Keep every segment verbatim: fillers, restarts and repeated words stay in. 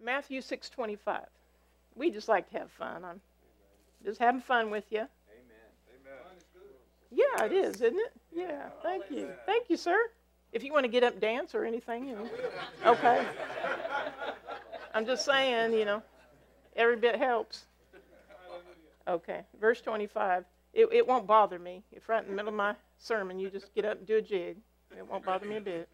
Matthew six twenty-five. We just like to have fun. I'm just having fun with you. Yeah, it is, isn't it? Yeah, thank you. Thank you, sir. If you want to get up and dance or anything, you know. Okay. I'm just saying, you know, every bit helps. Okay, verse twenty-five. It, it won't bother me. If right in the middle of my sermon you just get up and do a jig, it won't bother me a bit.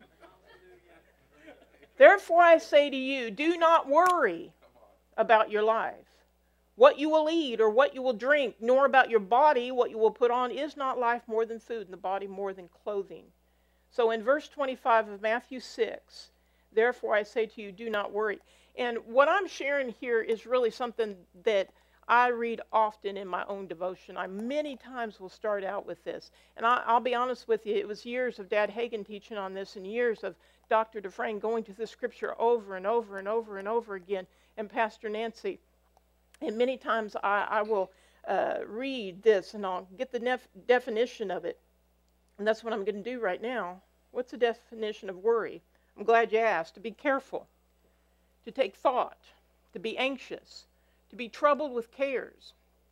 Therefore I say to you, do not worry about your life, what you will eat or what you will drink, nor about your body, what you will put on. Is not life more than food, and the body more than clothing? So in verse twenty-five of Matthew six, therefore I say to you, do not worry. And what I'm sharing here is really something that I read often in my own devotion. I many times will start out with this. And I, I'll be honest with you, it was years of Dad Hagin teaching on this and years of Doctor Dufresne going to this scripture over and over and over and over again, and Pastor Nancy. And many times I, I will uh, read this and I'll get the nef- definition of it. And that's what I'm going to do right now. What's the definition of worry? I'm glad you asked. To be careful, to take thought, to be anxious, to be troubled with cares,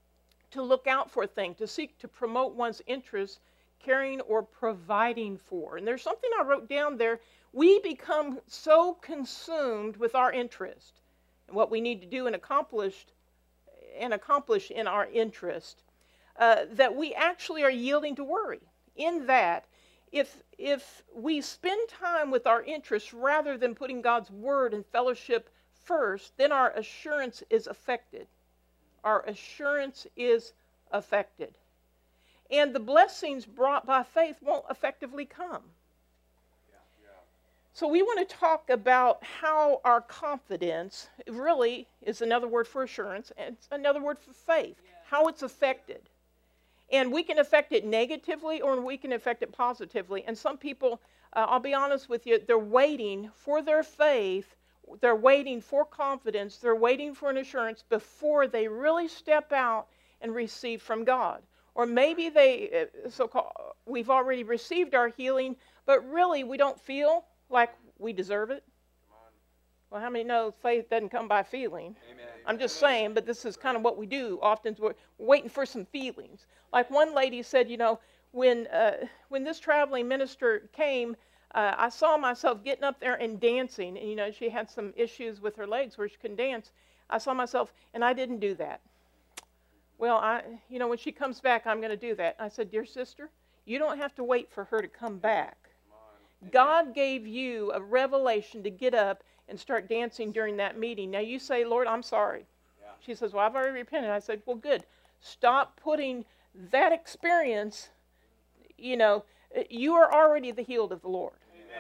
to look out for a thing, to seek to promote one's interests, caring or providing for. And there's something I wrote down there. We become so consumed with our interest and what we need to do and accomplish, and accomplish in our interest uh, that we actually are yielding to worry. In that, if, if we spend time with our interests rather than putting God's word and fellowship first, then our assurance is affected. Our assurance is affected. And the blessings brought by faith won't effectively come. Yeah, yeah. So we want to talk about how our confidence really is another word for assurance, and it's another word for faith, yeah. How it's affected. And we can affect it negatively or we can affect it positively. And some people, uh, I'll be honest with you, they're waiting for their faith. They're waiting for confidence. They're waiting for an assurance before they really step out and receive from God. Or maybe they, so-called, we've already received our healing, but really we don't feel like we deserve it. Well, how many know faith doesn't come by feeling? Amen. I'm just saying, but this is kind of what we do often. We're waiting for some feelings. Like one lady said, you know, when uh, when this traveling minister came, Uh, I saw myself getting up there and dancing. And, you know, she had some issues with her legs where she couldn't dance. I saw myself, and I didn't do that. Well, I, you know, when she comes back, I'm going to do that. I said, dear sister, you don't have to wait for her to come back. God gave you a revelation to get up and start dancing during that meeting. Now you say, Lord, I'm sorry. Yeah. She says, well, I've already repented. I said, well, good. Stop putting that experience, you know, you are already the healed of the Lord.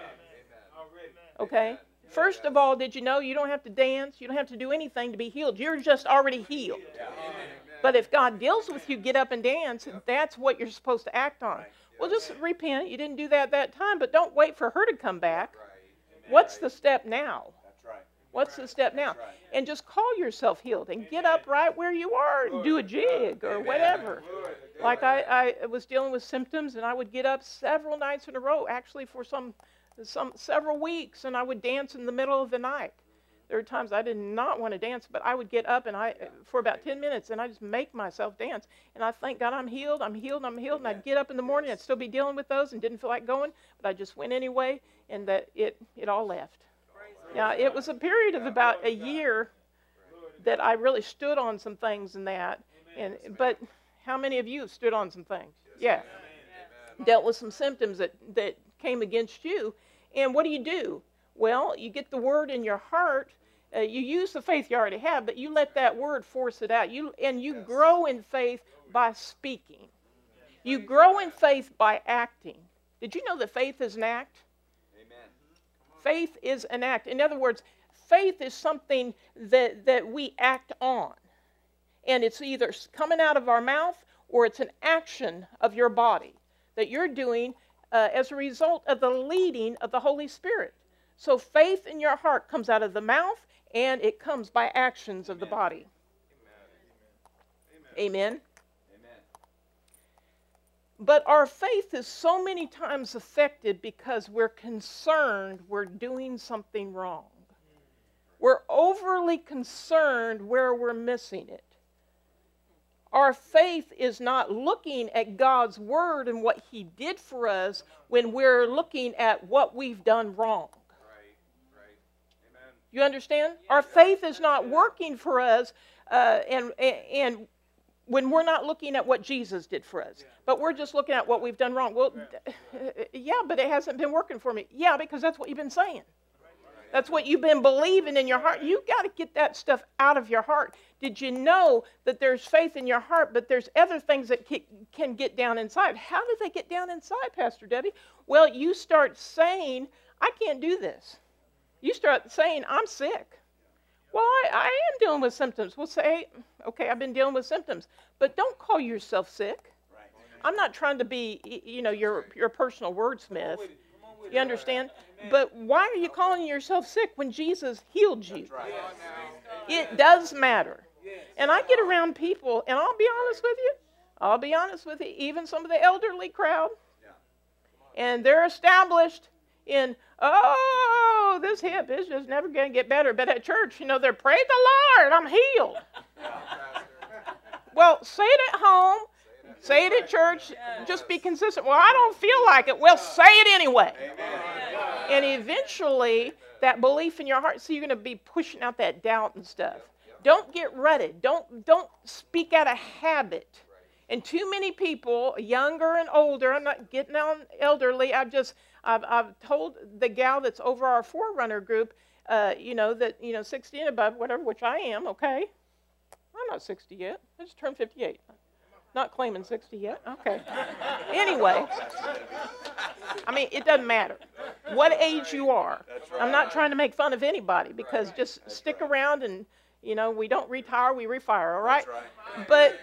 Okay? First of all, did you know you don't have to dance? You don't have to do anything to be healed. You're just already healed. But if God deals with you, get up and dance. That's what you're supposed to act on. Well, just repent. You didn't do that that time, but don't wait for her to come back. What's the step now? What's the step now? And just call yourself healed and get up right where you are and do a jig or whatever. Like I, I was dealing with symptoms, and I would get up several nights in a row, actually for some some several weeks, and I would dance in the middle of the night. There were times I did not want to dance, but I would get up and I for about ten minutes, and I just make myself dance. And I thank God I'm healed, I'm healed, I'm healed. And I'd get up in the morning, I'd still be dealing with those and didn't feel like going, but I just went anyway, and that it, it all left. Now, it was a period of about a year that I really stood on some things in that. And but how many of you have stood on some things? Yeah. Dealt with some symptoms that, that came against you. And what do you do? Well, you get the word in your heart. Uh, you use the faith you already have, but you let that word force it out. You and you grow in faith by speaking. You grow in faith by acting. Did you know that faith is an act? Amen. Faith is an act. In other words, faith is something that, that we act on. And it's either coming out of our mouth or it's an action of your body that you're doing uh, as a result of the leading of the Holy Spirit. So faith in your heart comes out of the mouth, and it comes by actions of the body. Amen. Amen. Amen. But our faith is so many times affected because we're concerned we're doing something wrong. We're overly concerned where we're missing it. Our faith is not looking at God's word and what he did for us when we're looking at what we've done wrong. Right, right. Amen. You understand? Our faith is not working for us uh, and, and when we're not looking at what Jesus did for us. But we're just looking at what we've done wrong. Well, yeah, but it hasn't been working for me. Yeah, because that's what you've been saying. That's what you've been believing in your heart. You got to get that stuff out of your heart. Did you know that there's faith in your heart, but there's other things that can get down inside? How do they get down inside, Pastor Debbie? Well, you start saying, I can't do this. You start saying, I'm sick. Well, I, I am dealing with symptoms. We'll say, okay, I've been dealing with symptoms. But don't call yourself sick. I'm not trying to be, you know, your, your personal wordsmith. You understand? But why are you calling yourself sick when Jesus healed you? It does matter. And I get around people, and I'll be honest with you. I'll be honest with you. Even some of the elderly crowd. And they're established in, oh, this hip is just never going to get better. But at church, you know, they're, praise the Lord, I'm healed. Well, say it at home. Say it at church. Just be consistent. Well, I don't feel like it. Well, say it anyway. And eventually, that belief in your heart, so you're going to be pushing out that doubt and stuff. Don't get rutted. Don't, don't speak out of habit. And too many people, younger and older, I'm not getting on elderly, I've just, I've, I've told the gal that's over our Forerunner group, uh, you know, that, you know, sixty and above, whatever, which I am, okay. I'm not sixty yet. I just turned fifty-eight. Not claiming sixty yet. Okay. Anyway, I mean, it doesn't matter what age you are. I'm not trying to make fun of anybody because just stick around and, you know, we don't retire, we refire, all right? But,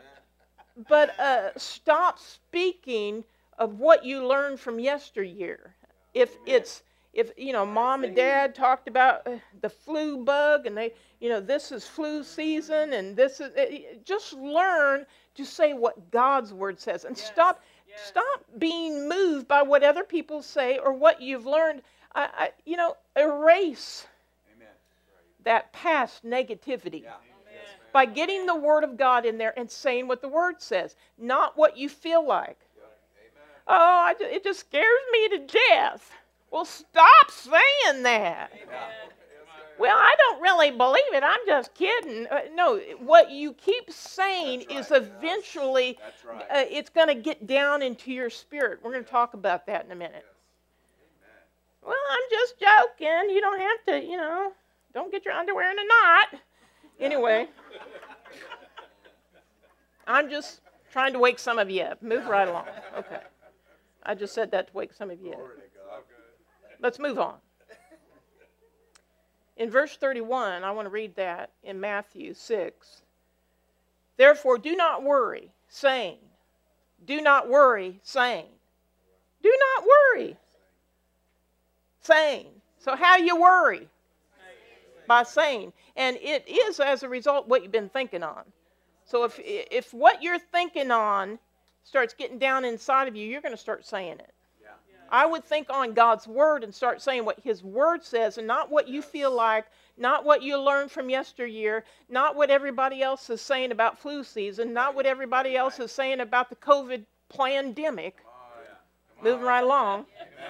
but uh, stop speaking of what you learned from yesteryear. If it's, if, you know, mom and dad talked about the flu bug and they, you know, this is flu season and this is, just learn to say what God's word says and yes. stop yes. stop being moved by what other people say or what you've learned. I, I, you know, erase Amen. That past negativity yeah. by getting the word of God in there and saying what the word says, not what you feel like. Yeah. Oh, I just, it just scares me to death. Well, stop saying that. Amen. Well, I don't really believe it. I'm just kidding. Uh, no, what you keep saying right, is eventually, that's right. uh, it's going to get down into your spirit. We're going to talk about that in a minute. Yes. Well, I'm just joking. You don't have to, you know, don't get your underwear in a knot. Anyway, I'm just trying to wake some of you up. Move right along. Okay. I just said that to wake some of you up. Let's move on. In verse thirty-one, I want to read that in Matthew six. Therefore, do not worry, saying, do not worry, saying, do not worry, saying. So how do you worry? By saying. And it is, as a result, what you've been thinking on. So if, if what you're thinking on starts getting down inside of you, you're going to start saying it. I would think on God's word and start saying what his word says and not what you feel like, not what you learned from yesteryear, not what everybody else is saying about flu season, not what everybody else is saying about the COVID pandemic. Moving right along.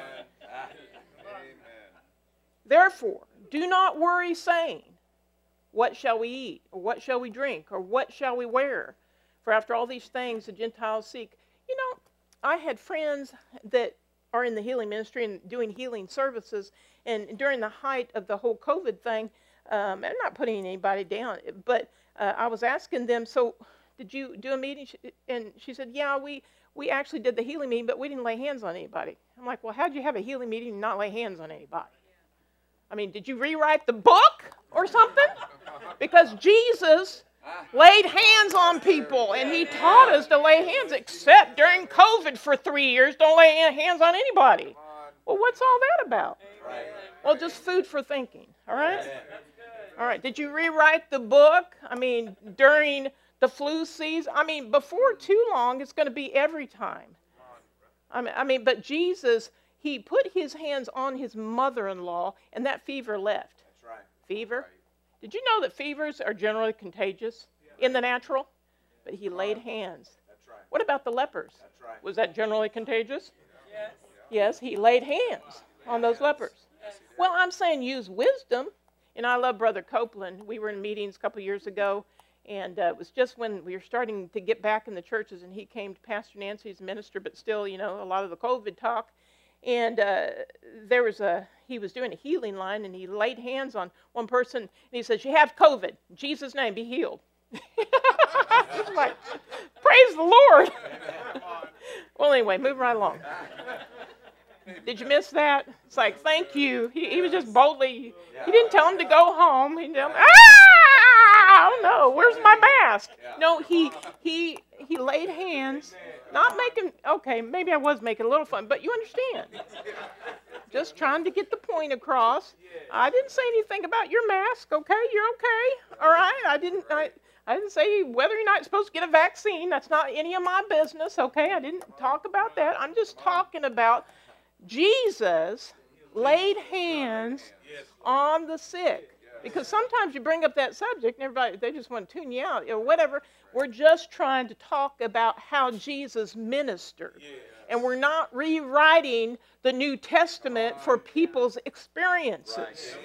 Therefore, do not worry saying, what shall we eat, or what shall we drink, or what shall we wear? For after all these things the Gentiles seek. You know, I had friends that are in the healing ministry and doing healing services, and during the height of the whole COVID thing, um, I'm not putting anybody down, but uh, I was asking them, so did you do a meeting? And she said, yeah, we, we actually did the healing meeting, but we didn't lay hands on anybody. I'm like, well, how'd you have a healing meeting and not lay hands on anybody? I mean, did you rewrite the book or something? Because Jesus laid hands on people, and he taught us to lay hands, except during COVID for three years. Don't lay hands on anybody. Well, what's all that about? Well, just food for thinking, all right? All right, did you rewrite the book? I mean, during the flu season? I mean, before too long, it's going to be every time. I mean, I mean, but Jesus, he put his hands on his mother-in-law, and that fever left. Fever. Right. Did you know that fevers are generally contagious in the natural? But he laid hands. That's right. What about the lepers? That's right. Was that generally contagious? Yes. Yes, he laid hands on those lepers. Well, I'm saying use wisdom. And I love Brother Copeland. We were in meetings a couple years ago, and uh, it was just when we were starting to get back in the churches, and he came to Pastor Nancy's minister, but still, you know, a lot of the COVID talk. And uh, there was a, he was doing a healing line, and he laid hands on one person, and he says, "You have COVID. In Jesus' name, be healed." It's like, praise the Lord. Well, anyway, moving right along. Did you miss that? It's like, thank you. He, he was just boldly, he didn't tell him to go home. He didn't tell him, ah, oh no, where's my mask? No, he he he laid hands, not making, okay, maybe I was making a little fun, but you understand. Just trying to get the point across. I didn't say anything about your mask, okay? You're okay, all right? I didn't, I, I didn't say whether you're not supposed to get a vaccine. That's not any of my business, okay? I didn't talk about that. I'm just talking about Jesus laid hands on the sick. Because sometimes you bring up that subject and everybody, they just want to tune you out or whatever. We're just trying to talk about how Jesus ministered. And we're not rewriting the New Testament for people's experiences.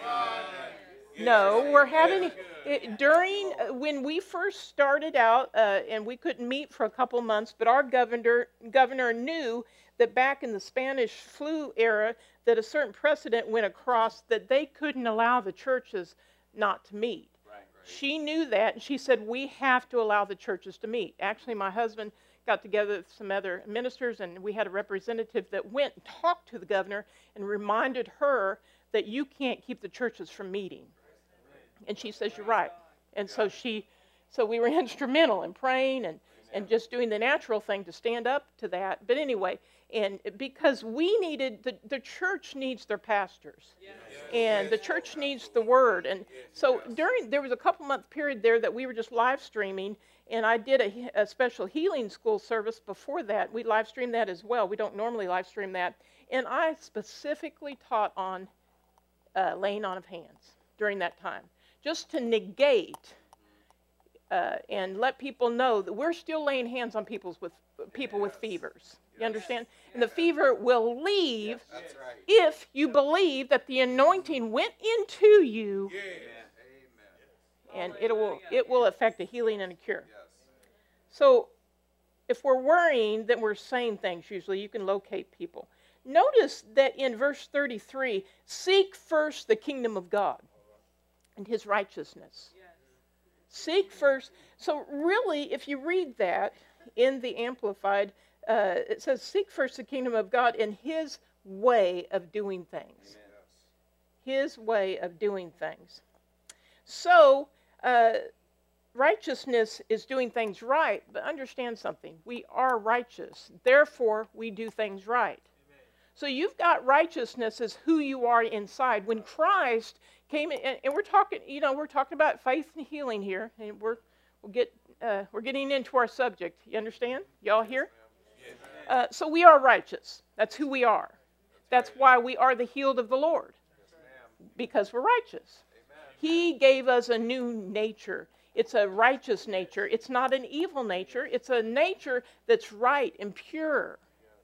No, we're having, it, during, uh, when we first started out, uh, and we couldn't meet for a couple months, but our governor, governor knew that back in the Spanish flu era, that a certain precedent went across that they couldn't allow the churches not to meet. Right, right. She knew that, and she said, we have to allow the churches to meet. Actually, my husband got together with some other ministers, and we had a representative that went and talked to the governor and reminded her that you can't keep the churches from meeting. And she says, you're right. And so she, so we were instrumental in praying and, and just doing the natural thing to stand up to that. But anyway, and because we needed, the, the church needs their pastors. And the church needs the word. And so during, there was a couple month period there that we were just live streaming. And I did a, a special healing school service before that. We live streamed that as well. We don't normally live stream that. And I specifically taught on uh, laying on of hands during that time, just to negate uh, and let people know that we're still laying hands on people's with people with fevers. You understand? And the fever will leave That's right. if you believe that the anointing went into you, and it will it will affect a healing and a cure. Yes. So if we're worrying, then we're saying things usually. You can locate people. Notice that in verse thirty-three, seek first the kingdom of God and his righteousness. Seek first. So really, if you read that in the Amplified, uh, it says, seek first the kingdom of God and his way of doing things. His way of doing things. So, uh, righteousness is doing things right, but understand something. We are righteous. Therefore, we do things right. So you've got righteousness as who you are inside. When Christ came in, and, and we're talking, you know, we're talking about faith and healing here, and we're we'll get uh, we're getting into our subject. You understand? Y'all here? Uh, so we are righteous. That's who we are. That's why we are the healed of the Lord, because we're righteous. He gave us a new nature. It's a righteous nature. It's not an evil nature. It's a nature that's right and pure.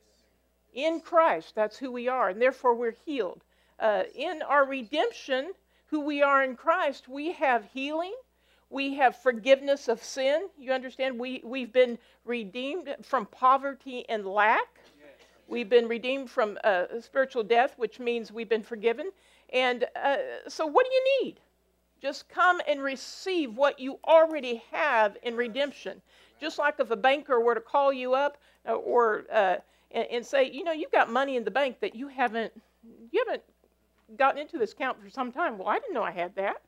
In Christ, that's who we are, and therefore we're healed. Uh, in our redemption, who we are in Christ, we have healing. We have forgiveness of sin. You understand? We, we've been redeemed from poverty and lack. We've been redeemed from uh, spiritual death, which means we've been forgiven. And uh, so what do you need? Just come and receive what you already have in redemption. Just like if a banker were to call you up uh, or uh, and, and say, you know, you've got money in the bank that you haven't you haven't gotten into this account for some time. Well, I didn't know I had that.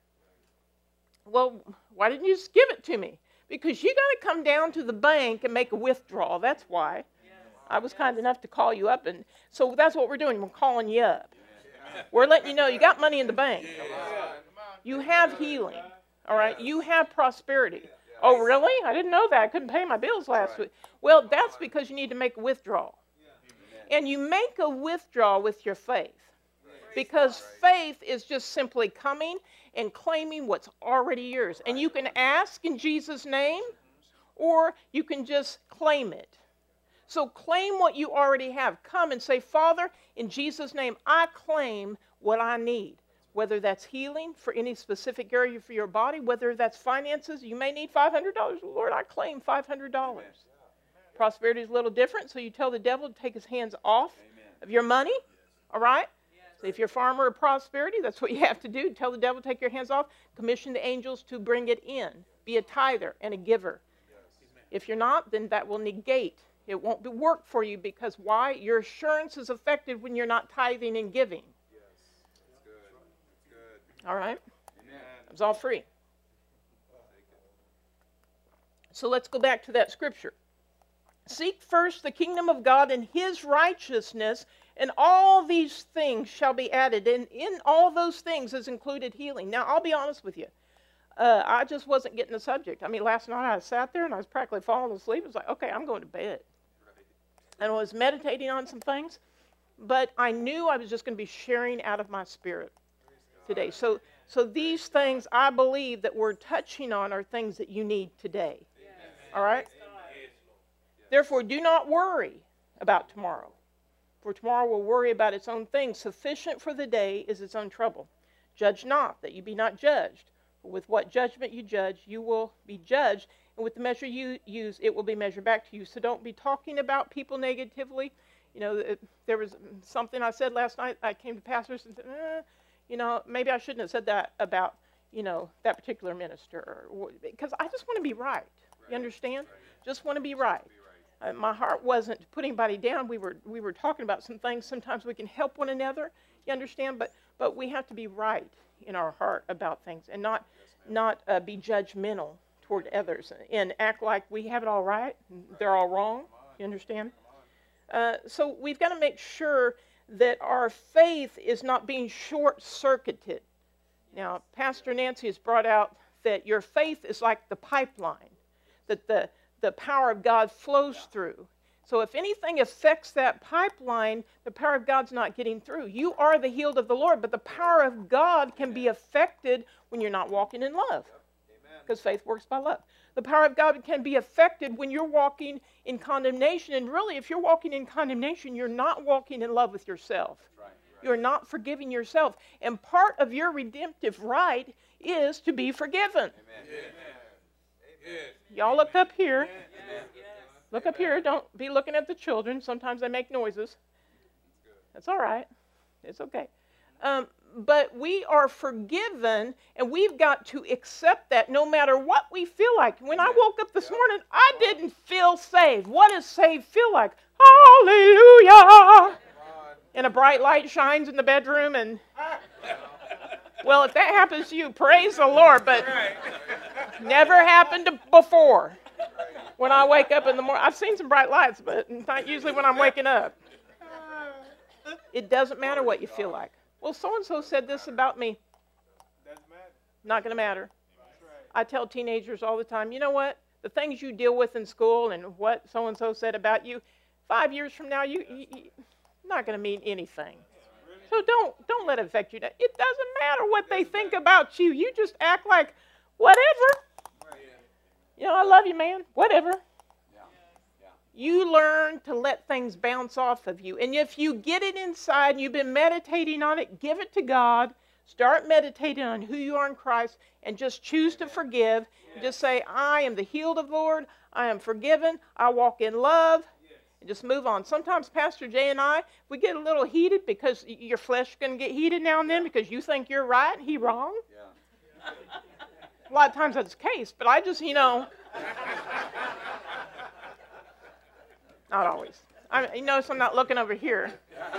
Well, why didn't you just give it to me? Because you got to come down to the bank and make a withdrawal. That's why. I was kind enough to call you up, and so that's what we're doing. We're calling you up. We're letting you know you got money in the bank. You have healing. All right? You have prosperity. Oh, really? I didn't know that. I couldn't pay my bills last week. Well, that's because you need to make a withdrawal. And you make a withdrawal with your faith. Because faith is just simply coming and claiming what's already yours. And you can ask in Jesus' name, or you can just claim it. So claim what you already have. Come and say, Father, in Jesus' name, I claim what I need. Whether that's healing for any specific area for your body, whether that's finances, you may need five hundred dollars. Lord, I claim five hundred dollars. Amen. Prosperity is a little different, so you tell the devil to take his hands off Amen. Of your money, all right? Yes. So if you're a farmer of prosperity, that's what you have to do. Tell the devil to take your hands off. Commission the angels to bring it in. Be a tither and a giver. Yes. If you're not, then that will negate. It won't be work for you because why? Your assurance is affected when you're not tithing and giving. All right? Amen. It was all free. So let's go back to that scripture. Seek first the kingdom of God and his righteousness, and all these things shall be added. And in all those things is included healing. Now, I'll be honest with you. Uh, I just wasn't getting the subject. I mean, last night I sat there and I was practically falling asleep. It was like, okay, I'm going to bed. And I was meditating on some things, but I knew I was just going to be sharing out of my spirit today. So so these things I believe that we're touching on are things that you need today. Yes. All right? Yes. Therefore, do not worry about tomorrow. For tomorrow will worry about its own things. Sufficient for the day is its own trouble. Judge not, that you be not judged. For with what judgment you judge, you will be judged. And with the measure you use, it will be measured back to you. So don't be talking about people negatively. You know, it, there was something I said last night. I came to pastors and said, eh, you know, maybe I shouldn't have said that about, you know, that particular minister. Or, because I just want to be right. right. You understand? Right. Just want to be right. Right. Uh, my heart wasn't to put anybody down. We were we were talking about some things. Sometimes we can help one another. You understand? But but we have to be right in our heart about things and not yes, not uh, be judgmental toward others and act like we have it all right and they're all wrong. You understand? Uh, so we've got to make sure that our faith is not being short-circuited. Now, Pastor Nancy has brought out that your faith is like the pipeline, that the, the power of God flows through. So if anything affects that pipeline, the power of God's not getting through. You are the healed of the Lord, but the power of God can be affected when you're not walking in love, because faith works by love. The power of God can be affected when you're walking in condemnation. And really, if you're walking in condemnation, you're not walking in love with yourself. Right, right. You're not forgiving yourself. And part of your redemptive right is to be forgiven. Amen. Amen. Y'all look up here. Amen. Look up here. Don't be looking at the children. Sometimes they make noises. That's all right. It's okay. Um, but we are forgiven, and we've got to accept that no matter what we feel like. When I woke up this morning, I didn't feel saved. What does saved feel like? Hallelujah! And a bright light shines in the bedroom, and well, if that happens to you, praise the Lord, but never happened before. When I wake up in the morning, I've seen some bright lights, but not usually when I'm waking up. It doesn't matter what you feel like. Well, so-and-so said this about me. Doesn't matter. Not going to matter. Right. I tell teenagers all the time, you know what? The things you deal with in school and what so-and-so said about you, five years from now, you, you, you're not going to mean anything. So don't don't let it affect you. It doesn't matter what they think about you. You just act like whatever. You know, I love you, man. Whatever. You learn to let things bounce off of you. And if you get it inside and you've been meditating on it, give it to God. Start meditating on who you are in Christ and just choose to forgive. And just say, I am the healed of the Lord. I am forgiven. I walk in love. And just move on. Sometimes Pastor Jay and I, we get a little heated because your flesh is going to get heated now and then because you think you're right and he's wrong. Yeah. A lot of times that's the case, but I just, you know... Not always. I, you notice I'm not looking over here.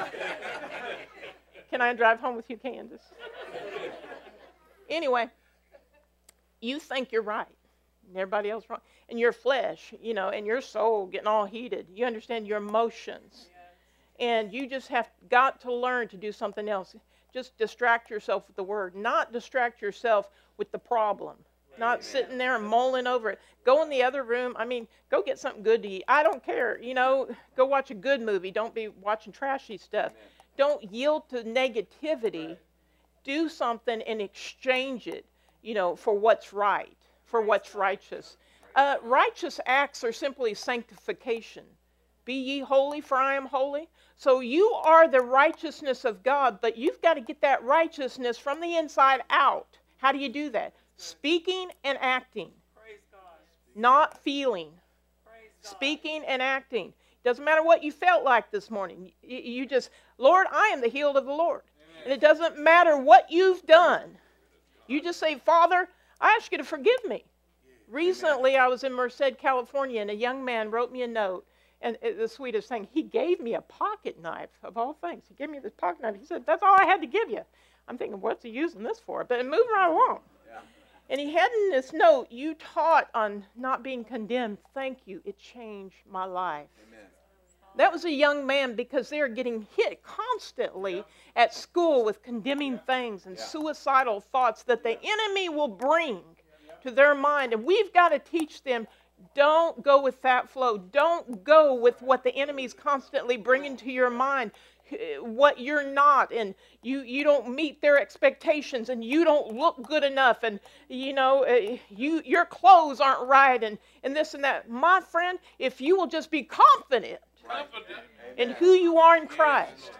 Can I drive home with you, Candace? Anyway, you think you're right, and everybody else wrong. And your flesh, you know, and your soul getting all heated. You understand your emotions. And you just have got to learn to do something else. Just distract yourself with the Word. Not distract yourself with the problem. Not sitting there and mulling over it. Go in the other room. I mean, go get something good to eat. I don't care. You know, go watch a good movie. Don't be watching trashy stuff. don't yield to negativity. Do something and exchange it, you know, for what's right, for what's righteous. Uh, righteous acts are simply sanctification. Be ye holy, for I am holy. So you are the righteousness of God, but you've got to get that righteousness from the inside out. How do you do that? Speaking and acting. Praise God. Not feeling. Praise God. Speaking and acting. Doesn't matter what you felt like this morning. You, you just, Lord, I am the healed of the Lord. Amen. And it doesn't matter what you've done. You just say, Father, I ask you to forgive me. Recently, I was in Merced, California, and a young man wrote me a note. And the sweetest thing, he gave me a pocket knife, of all things. He gave me this pocket knife. He said, that's all I had to give you. I'm thinking, what's he using this for? But moving right along. Yeah. And he had in this note, you taught on not being condemned. Thank you. It changed my life. Amen. That was a young man because they are getting hit constantly yeah. at school with condemning yeah. things and yeah. suicidal thoughts that the enemy will bring yeah. to their mind. And we've got to teach them, don't go with that flow. Don't go with what the enemy's constantly bringing to your mind, what you're not, and you, you don't meet their expectations, and you don't look good enough, and you know uh, you your clothes aren't right, and, and this and that. My friend, if you will just be confident in who you are in Christ,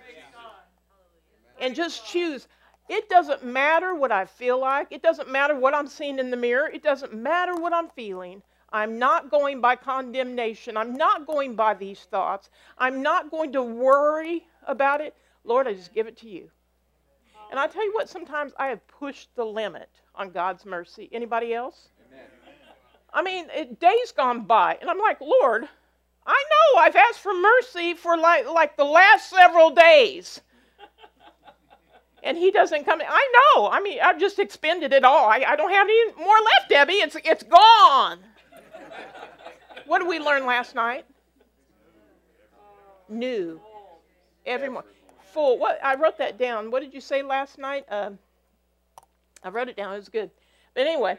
and just choose. It doesn't matter what I feel like. It doesn't matter what I'm seeing in the mirror. It doesn't matter what I'm feeling. I'm not going by condemnation. I'm not going by these thoughts. I'm not going to worry about it. Lord, I just give it to you. And I tell you what, sometimes I have pushed the limit on God's mercy. Anybody else? Amen. I mean, it, days gone by, and I'm like, Lord, I know I've asked for mercy for like, like the last several days. And he doesn't come in. I know. I mean, I've just expended it all. I, I don't have any more left, Debbie. It's, it's gone. What did we learn last night? New. Every morning. Full. What? I wrote that down. What did you say last night? Um, I wrote it down. It was good. But anyway.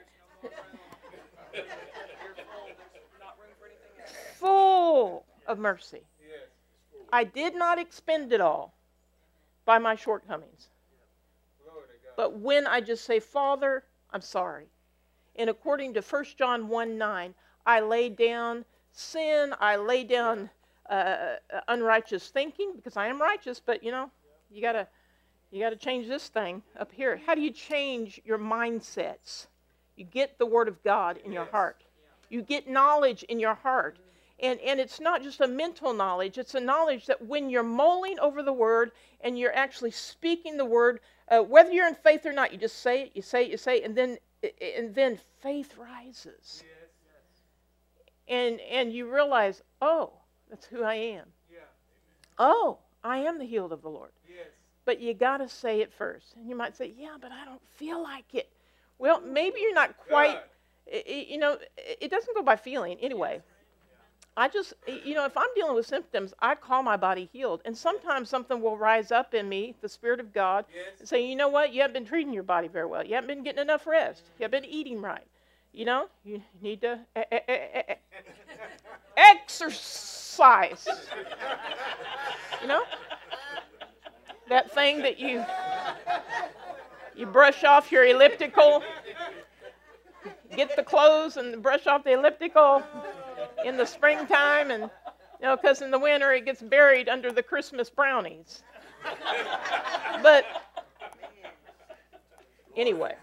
Full of mercy. I did not expend it all by my shortcomings. But when I just say, Father, I'm sorry. And according to First John one nine, I lay down sin, I lay down uh, unrighteous thinking, because I am righteous, but you know, you gotta, you gotta change this thing up here. How do you change your mindsets? You get the Word of God in your heart. You get knowledge in your heart. And, and it's not just a mental knowledge, it's a knowledge that when you're mulling over the Word and you're actually speaking the Word, uh, whether you're in faith or not, you just say it, you say it, you say it, and then, and then faith rises. And and you realize, oh, that's who I am. Yeah. Oh, I am the healed of the Lord. Yes. But you got to say it first. And you might say, yeah, but I don't feel like it. Well, maybe you're not quite, it, you know, it doesn't go by feeling anyway. I just, you know, if I'm dealing with symptoms, I call my body healed. And sometimes something will rise up in me, the Spirit of God, yes. and say, you know what, you haven't been treating your body very well. You haven't been getting enough rest. You haven't been eating right. You know, you need to eh, eh, eh, eh, exercise. You know, that thing that you you brush off your elliptical, get the clothes and brush off the elliptical in the springtime, and you know, because in the winter it gets buried under the Christmas brownies. But anyway.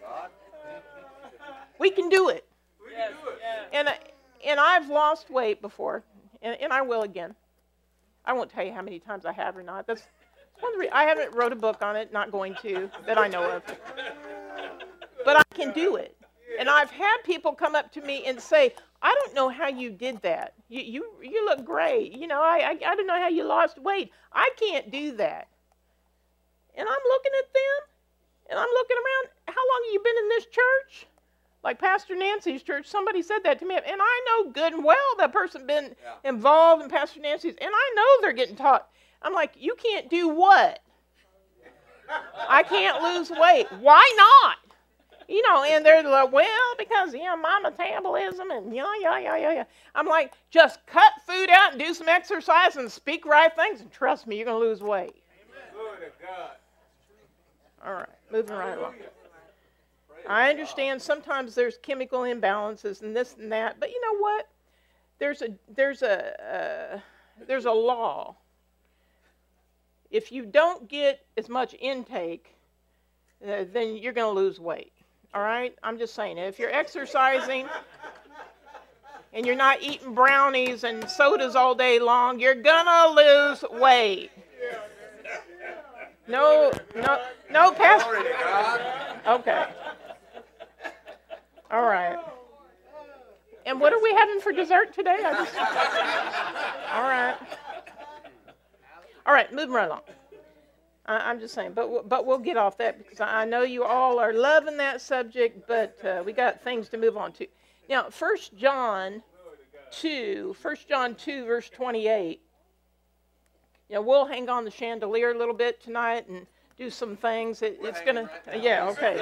We can do it. We can do it. And, and I've lost weight before, and, and I will again. I won't tell you how many times I have or not. That's one of the reasons. I haven't wrote a book on it, not going to, that I know of. But I can do it. And I've had people come up to me and say, I don't know how you did that. You you, you look great. You know, I, I, I don't know how you lost weight. I can't do that. And I'm looking at them, and I'm looking around. How long have you been in this church? Like Pastor Nancy's church, somebody said that to me, and I know good and well that person been yeah. involved in Pastor Nancy's, and I know they're getting taught. I'm like, you can't do what? I can't lose weight. Why not? You know, and they're like, well, because, you know, my metabolism and yeah, yeah, yeah, yeah, yeah. I'm like, just cut food out and do some exercise and speak right things, and trust me, you're going to lose weight. All right, moving right along. I understand sometimes there's chemical imbalances and this and that, but you know what? There's a there's a uh, there's a law. If you don't get as much intake, uh, then you're going to lose weight. All right? I'm just saying, if you're exercising and you're not eating brownies and sodas all day long, you're going to lose weight. No, no, no, Pastor. Okay. All right. And what are we having for dessert today? I just... All right. All right, moving right along. I, I'm just saying, but but we'll get off that because I know you all are loving that subject, but uh, we got things to move on to. Now, First John two, First John two, verse twenty-eight. You know, we'll hang on the chandelier a little bit tonight and do some things. It, it's gonna, yeah, okay.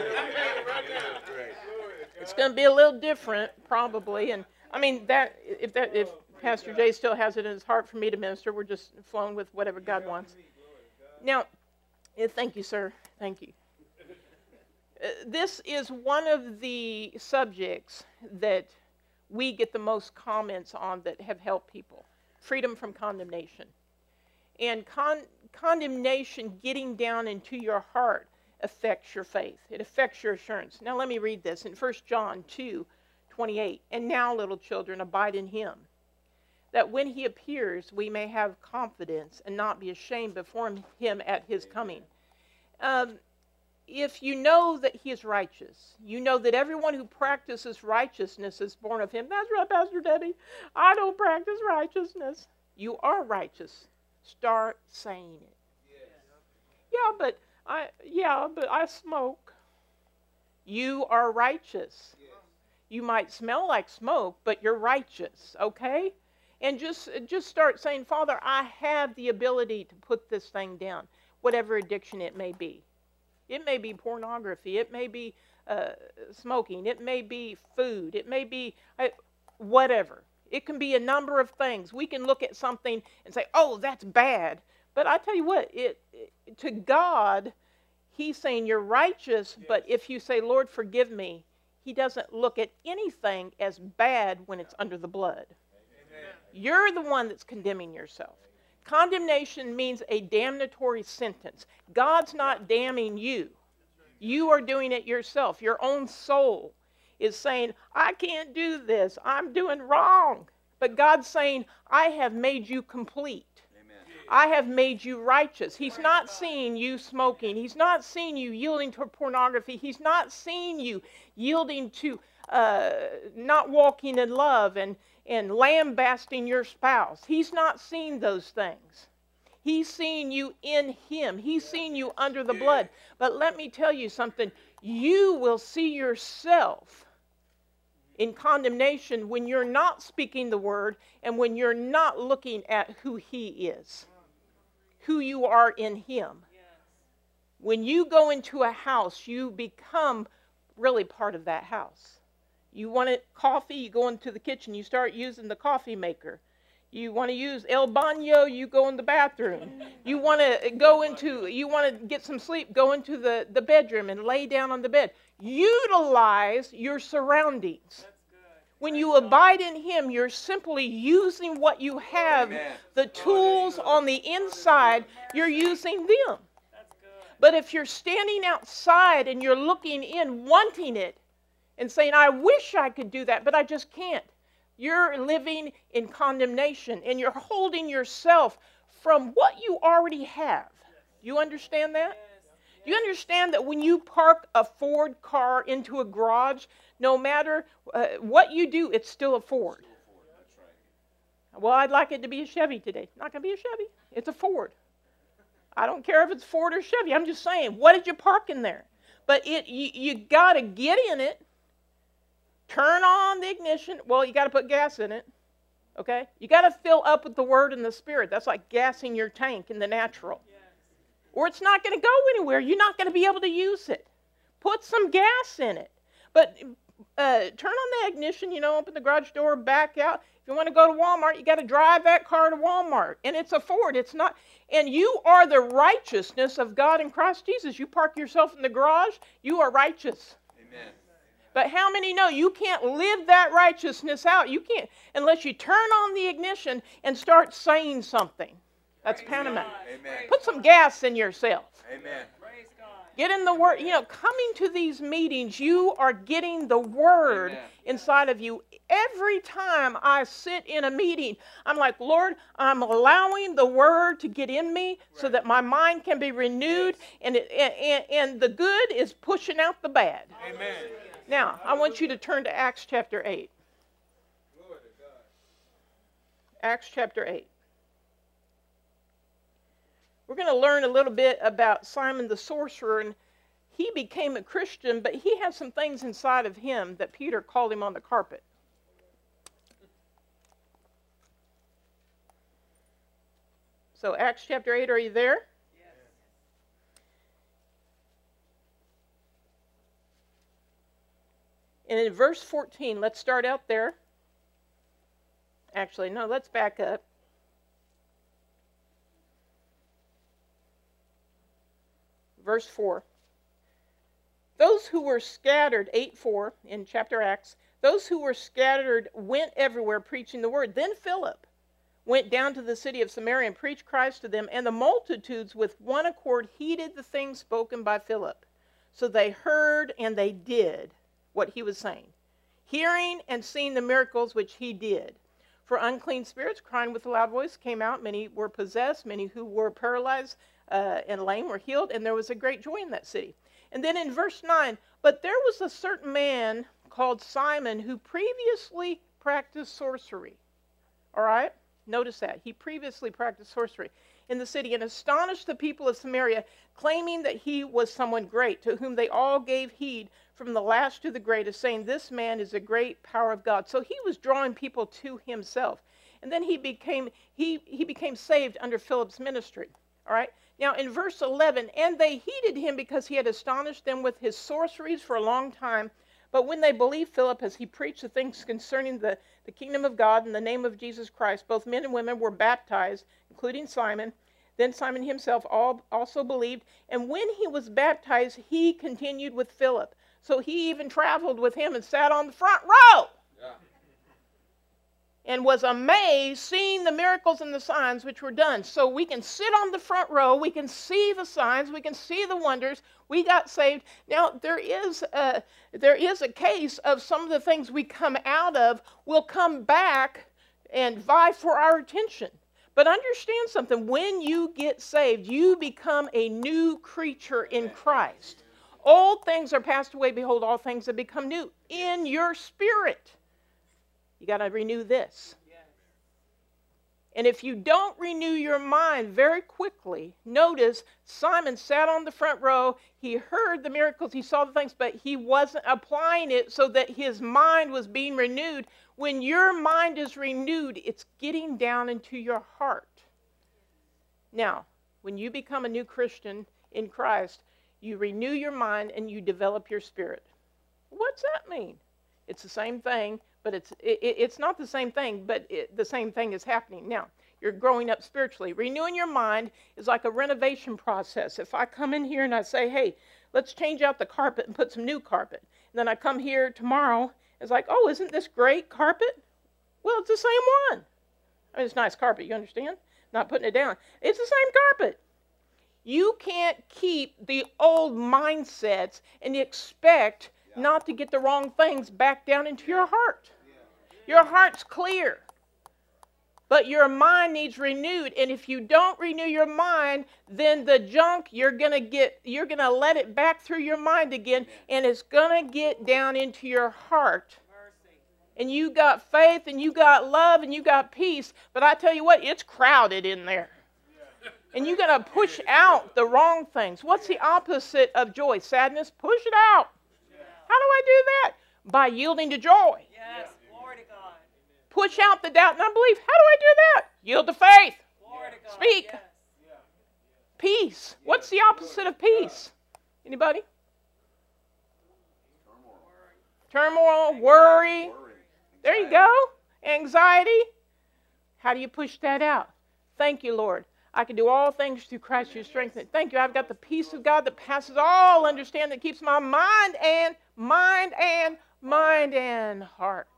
It's gonna be a little different, probably, and I mean that if that if. Pastor Jay still has it in his heart for me to minister. We're just flowing with whatever God wants. Now, yeah, thank you, sir. Thank you. Uh, this is one of the subjects that we get the most comments on that have helped people. Freedom from condemnation. And con- condemnation getting down into your heart affects your faith. It affects your assurance. Now let me read this in First John two twenty-eight. And now, little children, abide in him, that when he appears, we may have confidence and not be ashamed before him at his coming. Um, if you know that he is righteous, you know that everyone who practices righteousness is born of him. That's right, Pastor Debbie. I don't practice righteousness. You are righteous. Start saying it. Yes. Yeah, but I yeah, but I smoke. You are righteous. Yes. You might smell like smoke, but you're righteous, okay? And just just start saying, Father, I have the ability to put this thing down, whatever addiction it may be. It may be pornography. It may be uh, smoking. It may be food. It may be uh, whatever. It can be a number of things. We can look at something and say, oh, that's bad. But I tell you what, it, it to God, he's saying you're righteous, yes. But if you say, Lord, forgive me, he doesn't look at anything as bad when it's under the blood. You're the one that's condemning yourself. Condemnation means a damnatory sentence. God's not damning you. You are doing it yourself. Your own soul is saying, I can't do this. I'm doing wrong. But God's saying, I have made you complete. Amen. I have made you righteous. He's not seeing you smoking. He's not seeing you yielding to pornography. He's not seeing you yielding to uh, not walking in love and and lambasting your spouse. He's not seeing those things. He's seeing you in him. He's seeing you under the blood. But let me tell you something. You will see yourself in condemnation when you're not speaking the word and when you're not looking at who he is, who you are in him. When you go into a house, you become really part of that house. You want it coffee, you go into the kitchen, you start using the coffee maker. You want to use El Baño, you go in the bathroom. You want to go into, you want to get some sleep, go into the, the bedroom and lay down on the bed. Utilize your surroundings. When you abide in him, you're simply using what you have, the tools on the inside, you're using them. But if you're standing outside and you're looking in, wanting it, and saying, I wish I could do that, but I just can't. You're living in condemnation, and you're holding yourself from what you already have. You understand that? Do you understand that when you park a Ford car into a garage, no matter uh, what you do, it's still a Ford? Well, I'd like it to be a Chevy today. Not going to be a Chevy. It's a Ford. I don't care if it's Ford or Chevy. I'm just saying, what did you park in there? But it you, you got to get in it. Turn on the ignition. Well, you got to put gas in it, okay? You got to fill up with the Word and the Spirit. That's like gassing your tank in the natural. Yes. Or it's not going to go anywhere. You're not going to be able to use it. Put some gas in it. But uh, turn on the ignition, you know, open the garage door, back out. If you want to go to Walmart, you got to drive that car to Walmart. And it's a Ford. It's not. And you are the righteousness of God in Christ Jesus. You park yourself in the garage, you are righteous. Amen. But how many know you can't live that righteousness out? You can't unless you turn on the ignition and start saying something. That's paramount. Amen. Put some gas in yourself. Amen. Get in the Word. You know, coming to these meetings, you are getting the Word Amen. inside of you. Every time I sit in a meeting, I'm like, Lord, I'm allowing the Word to get in me so that my mind can be renewed, and, it, and, and the good is pushing out the bad. Amen. Now, I want you to turn to Acts chapter eight. Acts chapter eight. We're going to learn a little bit about Simon the sorcerer, and he became a Christian, but he had some things inside of him that Peter called him on the carpet. So Acts chapter eight, are you there? Yes. And in verse fourteen, let's start out there. Actually, no, let's back up. Verse four. Those who were scattered, eight four in chapter Acts, those who were scattered went everywhere preaching the word. Then Philip went down to the city of Samaria and preached Christ to them, and the multitudes with one accord heeded the things spoken by Philip. So they heard and they did what he was saying, hearing and seeing the miracles which he did. For unclean spirits, crying with a loud voice, came out. Many were possessed, many who were paralyzed uh, and lame were healed, and there was a great joy in that city. And then in verse nine, but there was a certain man called Simon who previously practiced sorcery. All right? Notice that. He previously practiced sorcery in the city and astonished the people of Samaria, claiming that he was someone great, to whom they all gave heed from the last to the greatest, saying, this man is a great power of God. So he was drawing people to himself. And then he became he, he became saved under Philip's ministry. All right? Now in verse eleven, and they heeded him because he had astonished them with his sorceries for a long time. But when they believed Philip as he preached the things concerning the, the kingdom of God in the name of Jesus Christ, both men and women were baptized, including Simon. Then Simon himself all, also believed. And when he was baptized, he continued with Philip. So he even traveled with him and sat on the front row. Yeah. And was amazed seeing the miracles and the signs which were done. So we can sit on the front row, we can see the signs, we can see the wonders. We got saved. Now there is a, there is a case of some of the things we come out of will come back and vie for our attention. But understand something, when you get saved, you become a new creature in Christ. Old things are passed away, behold, all things have become new in your spirit. You got to renew this. Yes. And if you don't renew your mind very quickly, notice Simon sat on the front row. He heard the miracles. He saw the things, but he wasn't applying it so that his mind was being renewed. When your mind is renewed, it's getting down into your heart. Now, when you become a new Christian in Christ, you renew your mind and you develop your spirit. What's that mean? It's the same thing. But it's it, it's not the same thing, but it, the same thing is happening. Now, you're growing up spiritually. Renewing your mind is like a renovation process. If I come in here and I say, hey, let's change out the carpet and put some new carpet. And then I come here tomorrow, it's like, oh, isn't this great carpet? Well, it's the same one. I mean, it's nice carpet, you understand? Not putting it down. It's the same carpet. You can't keep the old mindsets and expect not to get the wrong things back down into your heart. Your heart's clear, but your mind needs renewed. And if you don't renew your mind, then the junk you're gonna get, you're gonna let it back through your mind again, and it's gonna get down into your heart. Mercy. And you got faith, and you got love, and you got peace. But I tell you what, it's crowded in there. And you're gonna push out the wrong things. What's the opposite of joy? Sadness. Push it out. How do I do that? By yielding to joy. Yes. Glory to God. Push out the doubt and unbelief. How do I do that? Yield to faith. Glory to God. Speak. Yes. Peace. What's the opposite of peace? Anybody? turmoil, worry. There you go. Anxiety. How do you push that out? Thank you, Lord. I can do all things through Christ who strengthens me. Thank you. I've got the peace of God that passes all understanding, that keeps my mind and mind and mind and heart.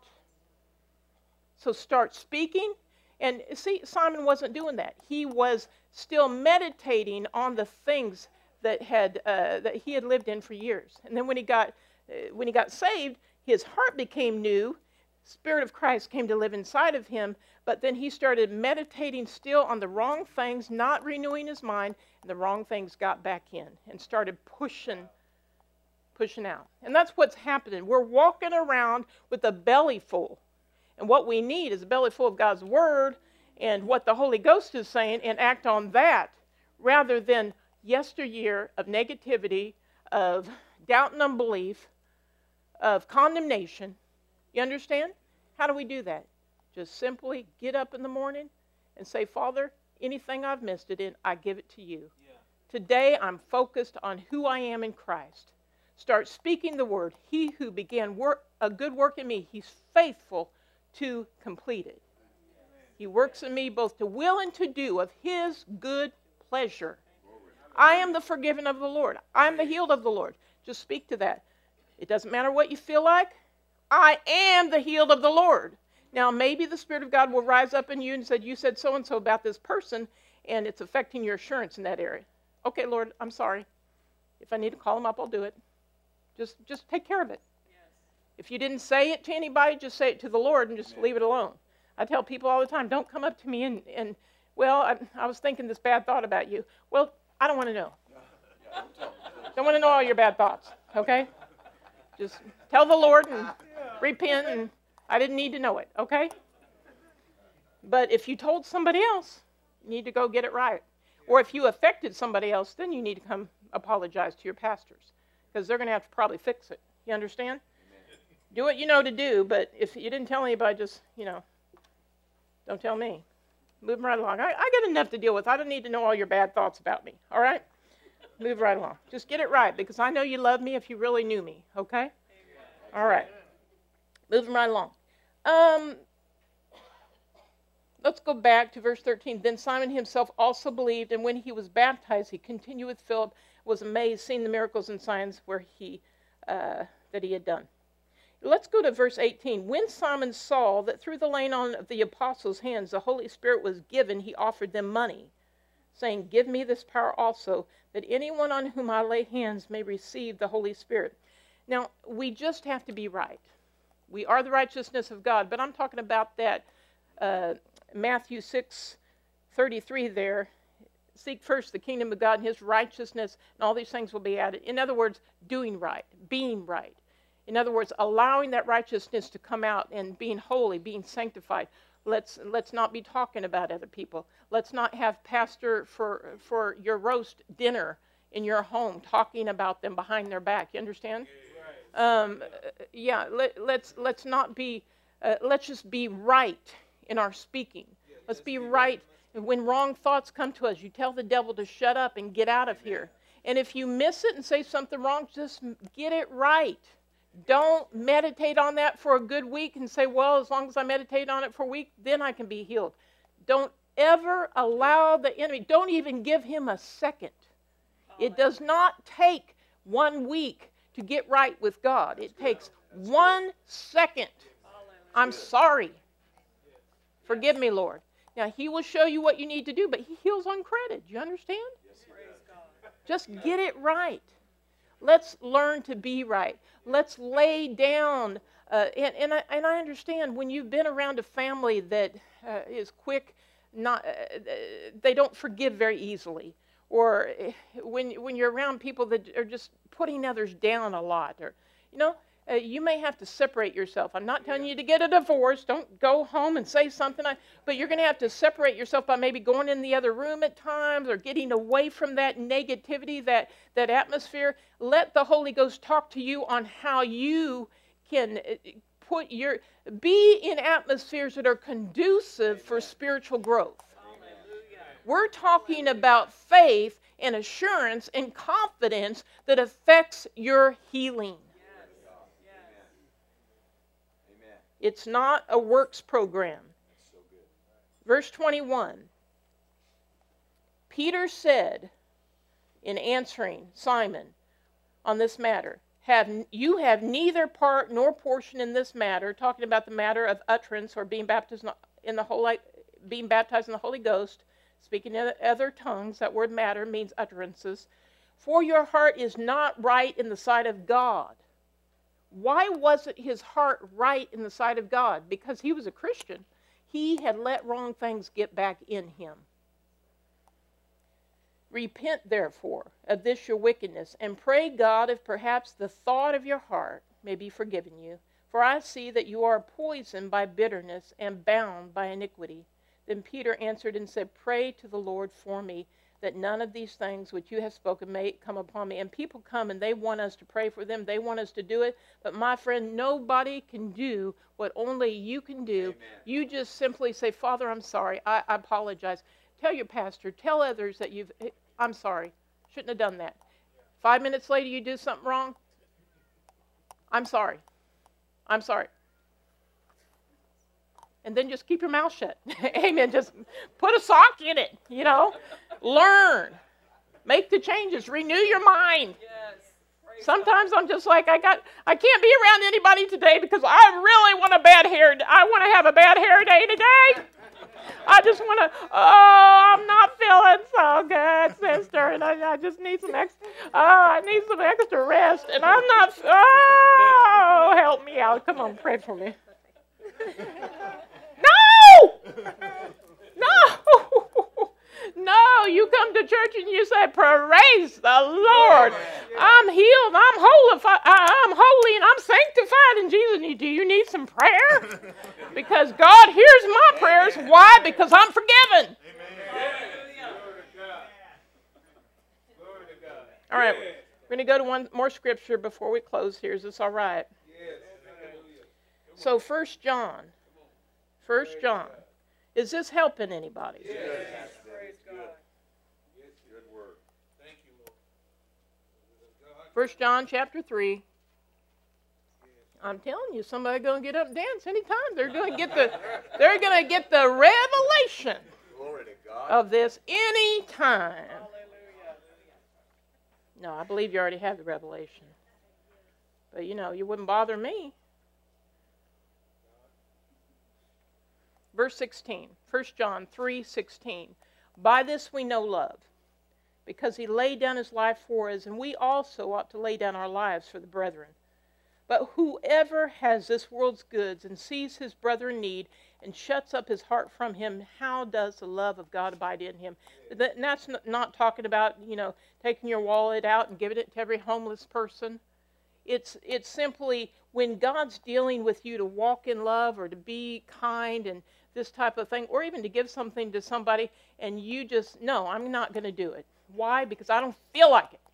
So start speaking. And see, Simon wasn't doing that. He was still meditating on the things that had uh, that he had lived in for years. And then when he got uh, when he got saved, his heart became new. Spirit of Christ came to live inside of him. But then he started meditating still on the wrong things, not renewing his mind, and the wrong things got back in and started pushing, pushing out. And that's what's happening. We're walking around with a belly full. And what we need is a belly full of God's Word and what the Holy Ghost is saying, and act on that rather than yesteryear of negativity, of doubt and unbelief, of condemnation. You understand? How do we do that? Just simply get up in the morning and say, Father, anything I've missed it in, I give it to you. Yeah. Today I'm focused on who I am in Christ. Start speaking the word. He who began work, a good work in me, he's faithful to complete it. He works in me both to will and to do of his good pleasure. I am the forgiven of the Lord. I am the healed of the Lord. Just speak to that. It doesn't matter what you feel like. I am the healed of the Lord. Now, maybe the Spirit of God will rise up in you and say, you said so-and-so about this person, and it's affecting your assurance in that area. Okay, Lord, I'm sorry. If I need to call him up, I'll do it. Just, just take care of it. If you didn't say it to anybody, just say it to the Lord and just leave it alone. I tell people all the time, don't come up to me and, and well, I, I was thinking this bad thought about you. Well, I don't want to know. Don't want to know all your bad thoughts, okay? Just tell the Lord and repent, and I didn't need to know it, okay? But if you told somebody else, you need to go get it right. Or if you affected somebody else, then you need to come apologize to your pastors, because they're going to have to probably fix it. You understand? Do what you know to do, but if you didn't tell anybody, just, you know, don't tell me. Move right along. I, I got enough to deal with. I don't need to know all your bad thoughts about me, all right? Move right along. Just get it right, because I know you love me if you really knew me, okay? All right. Moving right along. Um, let's go back to verse thirteen. Then Simon himself also believed, and when he was baptized, he continued with Philip, was amazed, seeing the miracles and signs where he uh, that he had done. Let's go to verse eighteen. When Simon saw that through the laying on of the apostles' hands the Holy Spirit was given, he offered them money, saying, give me this power also, that anyone on whom I lay hands may receive the Holy Spirit. Now, we just have to be right. We are the righteousness of God, but I'm talking about that uh, Matthew six thirty-three there. Seek first the kingdom of God and his righteousness, and all these things will be added. In other words, doing right, being right. In other words, allowing that righteousness to come out and being holy, being sanctified. Let's let's not be talking about other people. Let's not have pastor for for your roast dinner in your home talking about them behind their back. You understand? Um, yeah. Let, let's let's not be. Uh, let's just be right in our speaking. Let's be right. When wrong thoughts come to us, you tell the devil to shut up and get out of here. And if you miss it and say something wrong, just get it right. Don't meditate on that for a good week and say, well, as long as I meditate on it for a week, then I can be healed. Don't ever allow the enemy, don't even give him a second. It does not take one week to get right with God. It takes one second. I'm sorry. Forgive me, Lord. Now, he will show you what you need to do, but he heals on credit. You understand? Just get it right. Let's learn to be right. Let's lay down. Uh, and, and, I, and I understand when you've been around a family that uh, is quick, not uh, they don't forgive very easily. Or when when you're around people that are just putting others down a lot. Or, you know, uh, you may have to separate yourself. I'm not telling you to get a divorce. Don't go home and say something. I, but you're going to have to separate yourself by maybe going in the other room at times or getting away from that negativity, that, that atmosphere. Let the Holy Ghost talk to you on how you can put your, be in atmospheres that are conducive for spiritual growth. We're talking about faith and assurance and confidence that affects your healing. It's not a works program. Verse twenty-one. Peter said, in answering Simon on this matter, have you have neither part nor portion in this matter, talking about the matter of utterance or being baptized in the Holy, being baptized in the Holy Ghost, speaking in other tongues. That word matter means utterances. For your heart is not right in the sight of God. Why wasn't his heart right in the sight of God? Because he was a Christian. He had let wrong things get back in him. Repent, therefore, of this your wickedness, and pray God if perhaps the thought of your heart may be forgiven you. For I see that you are poisoned by bitterness and bound by iniquity. Then Peter answered and said, pray to the Lord for me, that none of these things which you have spoken may come upon me. And people come and they want us to pray for them. They want us to do it. But my friend, nobody can do what only you can do. Amen. You just simply say, Father, I'm sorry. I, I apologize. Tell your pastor. Tell others that you've, I'm sorry. Shouldn't have done that. Five minutes later, you do something wrong. I'm sorry. I'm sorry. And then just keep your mouth shut. Amen. Just put a sock in it, you know. Learn. Make the changes. Renew your mind. Yes. Sometimes I'm just like, I got, I can't be around anybody today because I really want a bad hair. I want to have a bad hair day today. I just want to, oh, I'm not feeling so good, sister. And I, I just need some extra, oh, I need some extra rest. And I'm not, oh, help me out. Come on, pray for me. No! No! No, you come to church and you say, praise the Lord. I'm healed. I'm holy. I'm holy and I'm sanctified in Jesus. Do you need some prayer? Because God hears my prayers. Why? Because I'm forgiven. All right. We're going to go to one more scripture before we close here. Is this all right? So First John. First John. Is this helping anybody? Yes. Praise God. Yes, good word. Thank you, Lord. First John chapter three. I'm telling you, somebody's going to get up and dance anytime. They're going to get the they're going to get the revelation Glory to God. of this anytime. No, I believe you already have the revelation. But you know, you wouldn't bother me. Verse sixteen, First John three sixteen. By this we know love, because he laid down his life for us, and we also ought to lay down our lives for the brethren. But whoever has this world's goods and sees his brother in need and shuts up his heart from him, how does the love of God abide in him? And that's not talking about, you know, taking your wallet out and giving it to every homeless person. It's it's simply when God's dealing with you to walk in love or to be kind and this type of thing, or even to give something to somebody, and you just, no, I'm not going to do it. Why? Because I don't feel like it.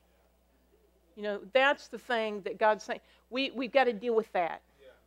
You know, that's the thing that God's saying. We, we've got to deal with that.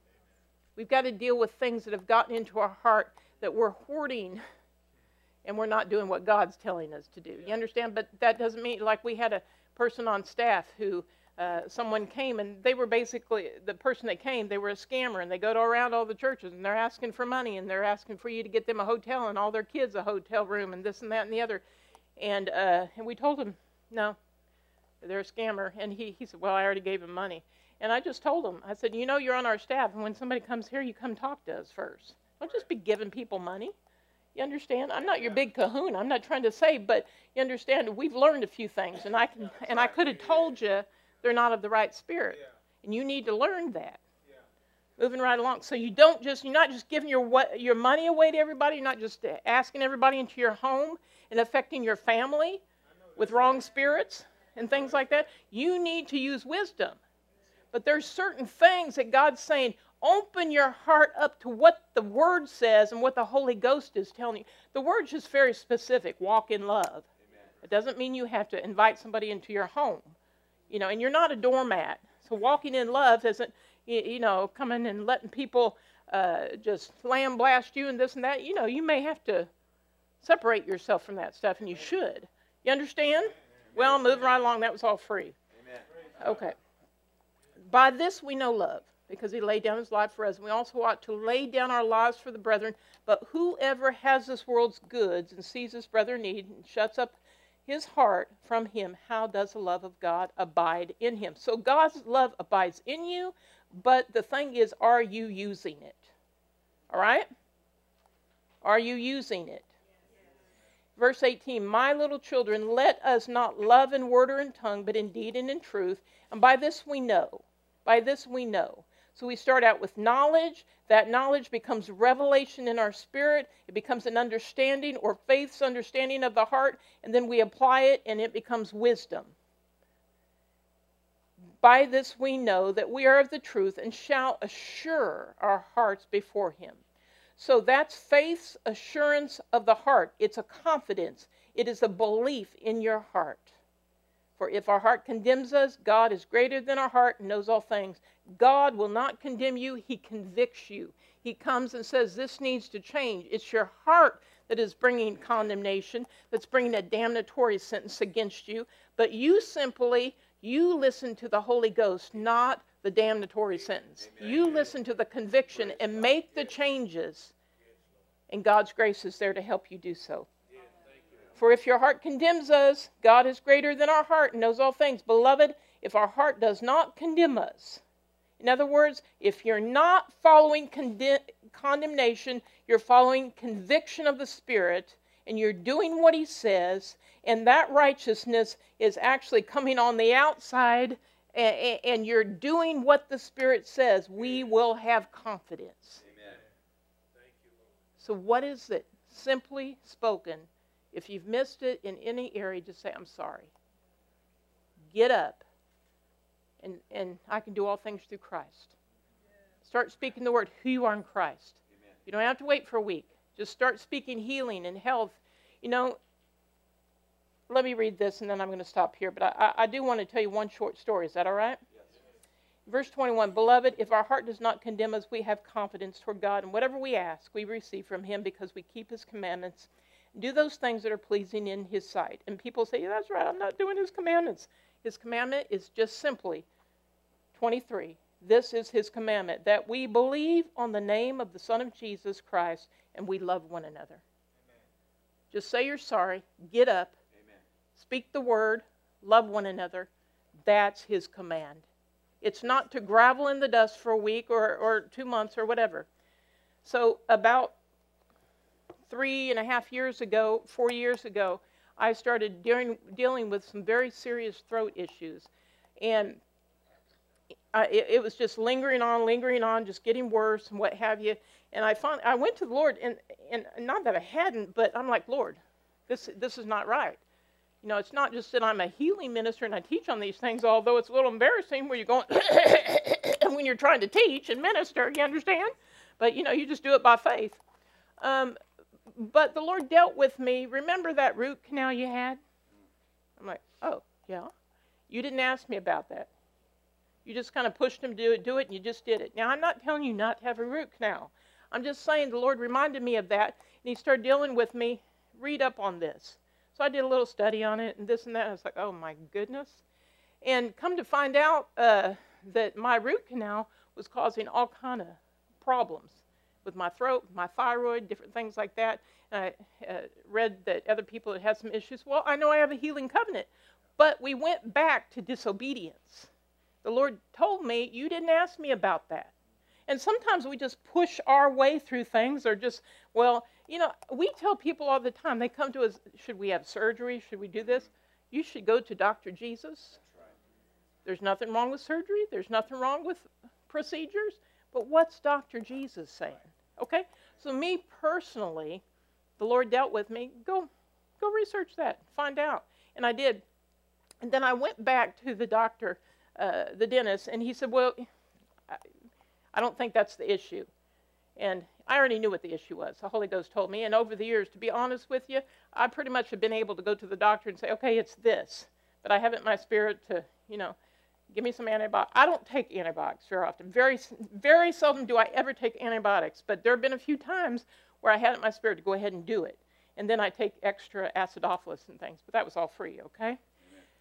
We've got to deal with things that have gotten into our heart that we're hoarding, and we're not doing what God's telling us to do. You understand? But that doesn't mean, like we had a person on staff who, Uh, someone came and they were basically, the person that came, they were a scammer, and they go to around all the churches and they're asking for money and they're asking for you to get them a hotel and all their kids a hotel room and this and that and the other. And uh, and we told him, no, they're a scammer. And he, he said, well, I already gave him money. And I just told him, I said, you know, you're on our staff, and when somebody comes here, you come talk to us first. Don't just be giving people money. You understand? I'm not your big kahuna. I'm not trying to say, but you understand, we've learned a few things, and I can, and I could have told you they're not of the right spirit. Yeah. And you need to learn that. Yeah. Moving right along. So you don't just, you're not just giving your what, your money away to everybody. You're not just asking everybody into your home and affecting your family with wrong spirits and things like that. You need to use wisdom. But there's certain things that God's saying, open your heart up to what the Word says and what the Holy Ghost is telling you. The Word's just very specific. Walk in love. Amen. It doesn't mean you have to invite somebody into your home. You know, and you're not a doormat. So walking in love isn't, you know, coming and letting people uh, just slam blast you and this and that. You know, you may have to separate yourself from that stuff, and you should. You understand? Amen. Well, moving right along, that was all free. Amen. Okay. By this we know love. because he laid down his life for us. And we also ought to lay down our lives for the brethren. But whoever has this world's goods and sees his brother in need and shuts up his heart from him, how does the love of God abide in him? So God's love abides in you, but the thing is, are you using it? All right? Are you using it? Verse eighteen, my little children, let us not love in word or in tongue, but in deed and in truth. And by this we know. By this we know. So we start out with knowledge. That knowledge becomes revelation in our spirit. It becomes an understanding or faith's understanding of the heart. And then we apply it and it becomes wisdom. By this we know that we are of the truth and shall assure our hearts before him. So that's faith's assurance of the heart. It's a confidence. It is a belief in your heart. For if our heart condemns us, God is greater than our heart and knows all things. God will not condemn you. He convicts you. He comes and says, this needs to change. It's your heart that is bringing condemnation, that's bringing a damnatory sentence against you. But you simply, you listen to the Holy Ghost, not the damnatory sentence. Amen. You listen to the conviction and make the changes. And God's grace is there to help you do so. For if your heart condemns us, God is greater than our heart and knows all things. Beloved, if our heart does not condemn us, in other words, if you're not following condemn- condemnation, you're following conviction of the Spirit, and you're doing what he says, and that righteousness is actually coming on the outside, and, and you're doing what the Spirit says, we will have confidence. Amen. Thank you, Lord. So what is it? Simply spoken, if you've missed it in any area, just say, I'm sorry. Get up. And, and I can do all things through Christ. Start speaking the word, who you are in Christ. Amen. You don't have to wait for a week. Just start speaking healing and health. You know, let me read this and then I'm going to stop here. But I, I do want to tell you one short story. Is that all right? Yes. Verse twenty-one, beloved, if our heart does not condemn us, we have confidence toward God. And whatever we ask, we receive from him because we keep his commandments. Do those things that are pleasing in his sight. And people say, yeah, that's right, I'm not doing his commandments. His commandment is just simply, twenty-three, this is his commandment, that we believe on the name of the Son of Jesus Christ and we love one another. Amen. Just say you're sorry, get up, amen, speak the word, love one another. That's his command. It's not to gravel in the dust for a week or, or two months or whatever. So about three and a half years ago, four years ago, I started dealing, dealing with some very serious throat issues. And I, it, it was just lingering on, lingering on, just getting worse and what have you. And I found, I went to the Lord, and, and not that I hadn't, but I'm like, Lord, this, this is not right. You know, it's not just that I'm a healing minister and I teach on these things, although it's a little embarrassing where you're going, when you're trying to teach and minister, you understand? But, you know, you just do it by faith. Um, But the Lord dealt with me. Remember that root canal you had? I'm like, oh, yeah. You didn't ask me about that. You just kind of pushed him to do it, do it, and you just did it. Now, I'm not telling you not to have a root canal. I'm just saying the Lord reminded me of that, and he started dealing with me. Read up on this. So I did a little study on it, and this and that. And I was like, oh, my goodness. And come to find out uh, that my root canal was causing all kind of problems with my throat, my thyroid, different things like that. And I uh, read that other people had had some issues. Well, I know I have a healing covenant, but we went back to disobedience. The Lord told me, you didn't ask me about that. And sometimes we just push our way through things or just, well, you know, we tell people all the time, they come to us, should we have surgery? Should we do this? You should go to Doctor Jesus. That's right. There's nothing wrong with surgery. There's nothing wrong with procedures. But what's Doctor Jesus saying? Okay? So me personally, the Lord dealt with me. Go, go research that. Find out. And I did. And then I went back to the doctor, uh, the dentist, and he said, well, I, I don't think that's the issue. And I already knew what the issue was. The Holy Ghost told me. And over the years, to be honest with you, I pretty much have been able to go to the doctor and say, okay, it's this. But I haven't in my spirit to, you know, give me some antibiotics. I don't take antibiotics very often. Very, very seldom do I ever take antibiotics. But there have been a few times where I had it in my spirit to go ahead and do it. And then I take extra acidophilus and things. But that was all free, okay?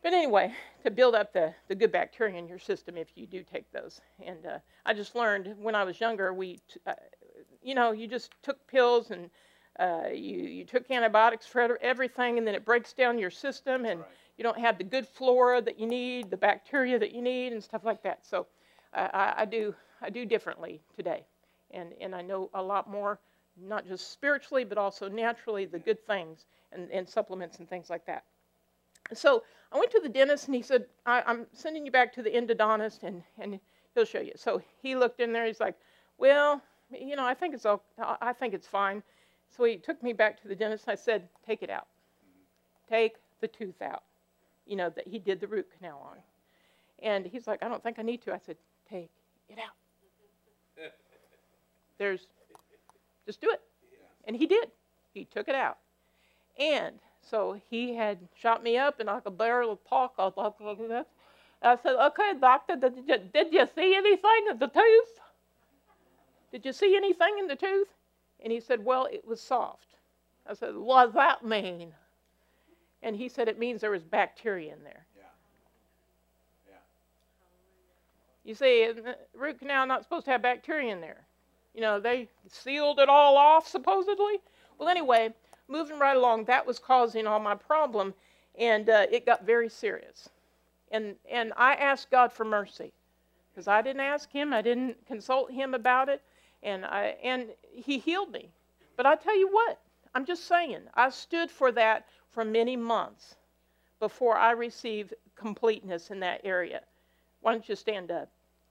But anyway, to build up the, the good bacteria in your system if you do take those. And uh, I just learned when I was younger, we, t- uh, you know, you just took pills and uh, you, you took antibiotics for everything, and then it breaks down your system, and right. you don't have the good flora that you need, the bacteria that you need, and stuff like that. So uh, I, I do I do differently today. And, and I know a lot more, not just spiritually, but also naturally, the good things and, and supplements and things like that. So I went to the dentist, and he said, I, I'm sending you back to the endodontist, and, and he'll show you. So he looked in there. He's like, well, you know, I think it's all, I think it's fine. So he took me back to the dentist, and I said, take it out. Take the tooth out, you know, that he did the root canal on. And he's like, I don't think I need to. I said, take it out. There's, just do it. And he did. He took it out. And so he had shot me up, and I could barely talk. I was like this. I said, okay, doctor, did you, did you see anything in the tooth? Did you see anything in the tooth? And he said, well, it was soft. I said, what does that mean? And he said, it means there was bacteria in there. Yeah. Yeah. You see, the root canal not supposed to have bacteria in there. You know, they sealed it all off, supposedly. Well, anyway, moving right along, that was causing all my problem, and uh, it got very serious. And and I asked God for mercy, because I didn't ask him, I didn't consult him about it, and I and he healed me. But I tell you what, I'm just saying, I stood for that for many months before I received completeness in that area. Why don't you stand up?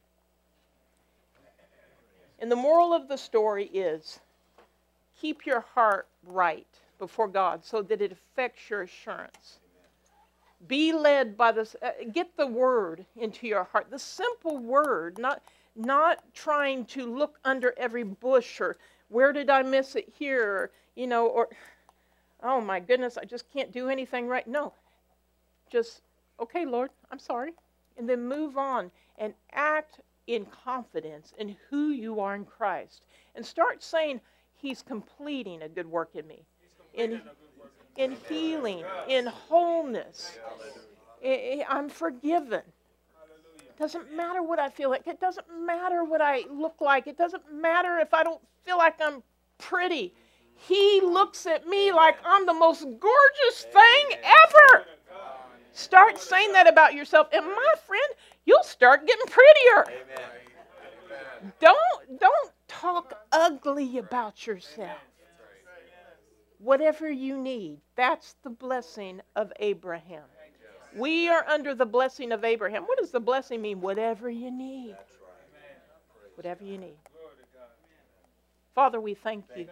And the moral of the story is, keep your heart right before God so that it affects your assurance. Be led by this. Uh, get the word into your heart. The simple word, not, not trying to look under every bush or where did I miss it here, or, you know, or, oh my goodness, I just can't do anything right. No, just, okay, Lord, I'm sorry. And then move on and act in confidence in who you are in Christ. And start saying, he's completing a good work in me. In, in healing, in wholeness. I'm forgiven. It doesn't matter what I feel like. It doesn't matter what I look like. It doesn't matter if I don't feel like I'm pretty. He looks at me like I'm the most gorgeous thing ever. Start saying that about yourself. And my friend, you'll start getting prettier. Amen. Don't, don't talk ugly about yourself. Whatever you need, that's the blessing of Abraham. We are under the blessing of Abraham. What does the blessing mean? Whatever you need. Whatever you need. Father, we thank you.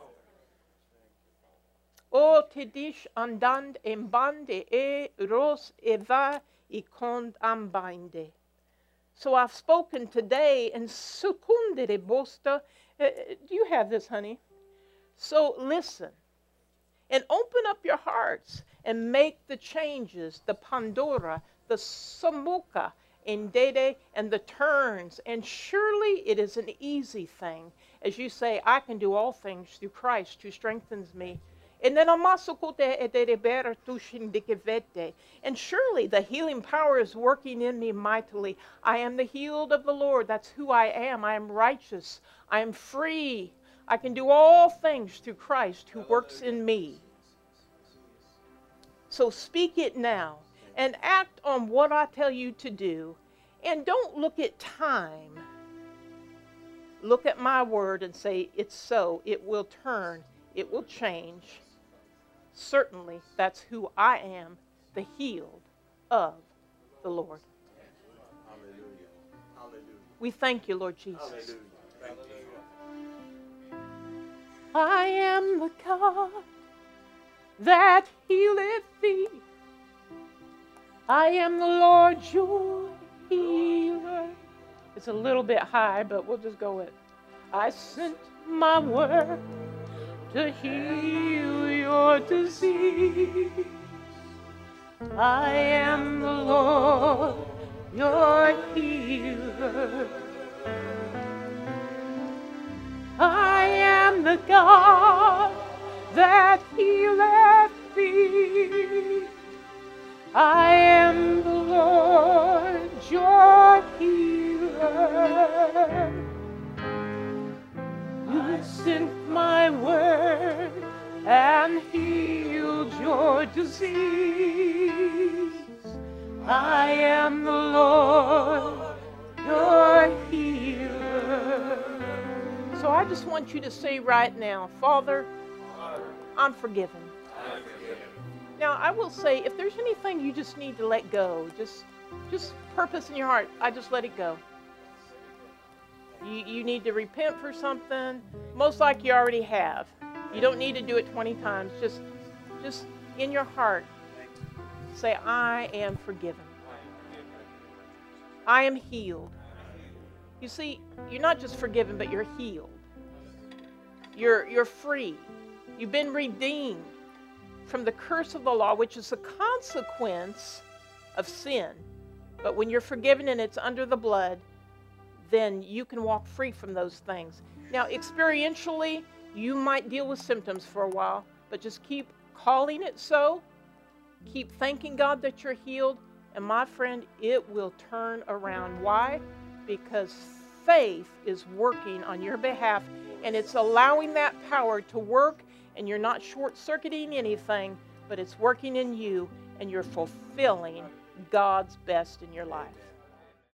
O te dish andand embande e ros eva I kond ambinde. So I've spoken today and secundere bosta. Uh, do you have this, honey? So listen and open up your hearts and make the changes, the Pandora, the Samuka, Indede, and the turns. And surely it is an easy thing. As you say, I can do all things through Christ who strengthens me. And surely the healing power is working in me mightily. I am the healed of the Lord. That's who I am. I am righteous. I am free. I can do all things through Christ who works in me. So speak it now and act on what I tell you to do. And don't look at time. Look at my word and say, it's so. It will turn. It will change. Certainly, that's who I am, the healed of the Lord. Hallelujah. Hallelujah. We thank you, Lord Jesus. Hallelujah. Thank you. I am the God that healeth thee. I am the Lord your healer. It's a little bit high, but we'll just go with it. I sent my word to heal your disease. I am the Lord, your healer. I am the God that healeth thee. I am the Lord your healer. I sent my word and healed your disease. I am the Lord your healer. So I just want you to say right now, Father, I'm forgiven. Now, I will say, if there's anything you just need to let go, just just purpose in your heart, I just let it go. You, you need to repent for something. Most likely you already have. You don't need to do it twenty times. Just, just in your heart, say, I am forgiven. I am healed. You see, you're not just forgiven, but you're healed. You're, you're free. You've been redeemed from the curse of the law, which is a consequence of sin. But when you're forgiven and it's under the blood, then you can walk free from those things. Now, experientially, you might deal with symptoms for a while, but just keep calling it so. Keep thanking God that you're healed. And my friend, it will turn around. Why? Because faith is working on your behalf, and it's allowing that power to work, and you're not short-circuiting anything, but it's working in you, and you're fulfilling God's best in your life.